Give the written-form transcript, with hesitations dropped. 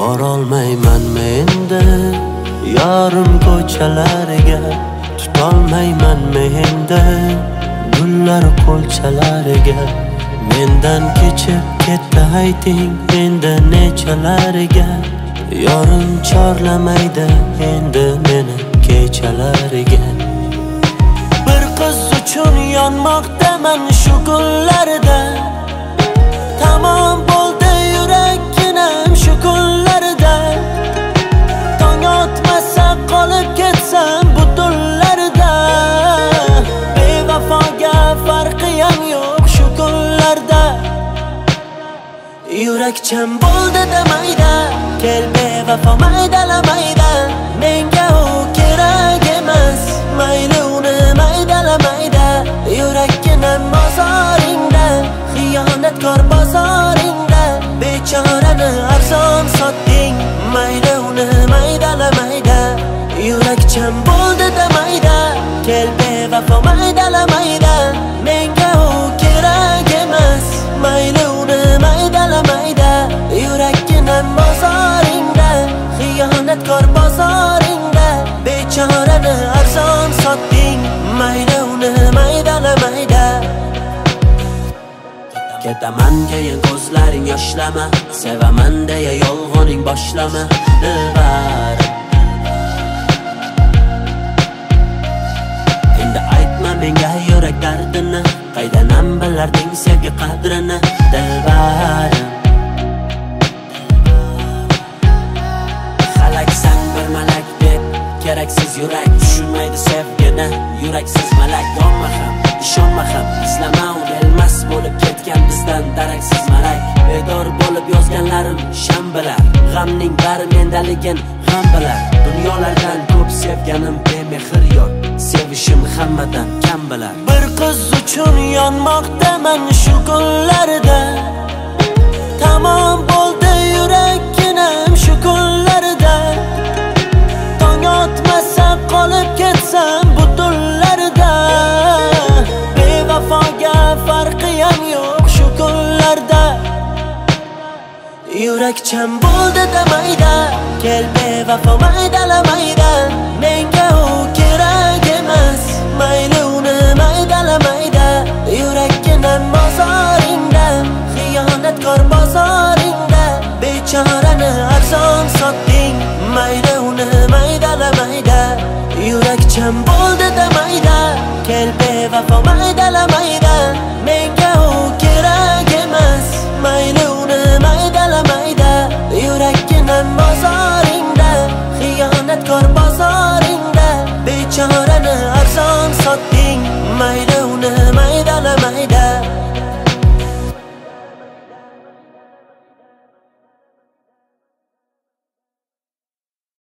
Borolmayman menda yarim ko'chalariga, tutolmayman menda gullar qo'lchalariga. Mendan kechib ketdi ayting endi nechalariga, yorim chorlamaydi endi meni kechalariga. Bir qiz uchun yonmoqdaman shu kunlarda, tamom bo'ldi yurakginam shu kunlarda. Tong otmasa qolib ketsam bu tunlarda, bevafoga farqiyam yo'q shu kunlarda. Yurakcham bo'ldi demayda, kel bevafo maydalamayda. Menga u kerak emas, mayli uni maydalamayda. Yurakginam bozoringda, xiyonatkor bozoringda. Bechorani arzon sotding, mayli uni maydalamayda. Yurakcham bo'ldi demayda, kel bevafo maydalamayda. Menga u kerak emas, mayli uni maydalamayda. Yurakginam bozoringda, xiyonatkor bozoringda. Bechorani arzon sotding, mayli uni maydalamayda. Ketaman keyin ko'zlaring yoshlama, sevaman deya yolg'oning boshlama dilbar. Endi aytma menga yurak dardini, qaydanam bilarding sevgi qadrini dilbar. Xalaksan bir malak deb, keraksiz yurak tushunmaydi sevgini. Yuraksiz malak olma ham, ishonma ham, islama u elmas bo'lib ketgan bizdan daraksiz malak. Bedor bo'lib yozganlarim sham bilar, g'amning bari mendaligin ham bilar. Dunyolardan ko'p sevganim bemehr yo'q, sevishim hammadan kam bilar. Bir qiz uchun yonmoqdaman shu kunlarda, tamom bo'ldi yurakginam shu kunlarda. Tong otmasa qolib ketsam bu tunlarda, bevafoga farqiyam yo'q shu kunlarda. Yurakcham bo'ldi demayda, kel bevafo maydalamayda. Menga u kerak emas, mayli uni maydalamayda. Yurakginam bozoringda, xiyonatkor bozoringda. Bechorani arzon sotding, mayli uni maydalamayda. Yurakcham bo'ldi demayda, kel bevafo maydalamayda.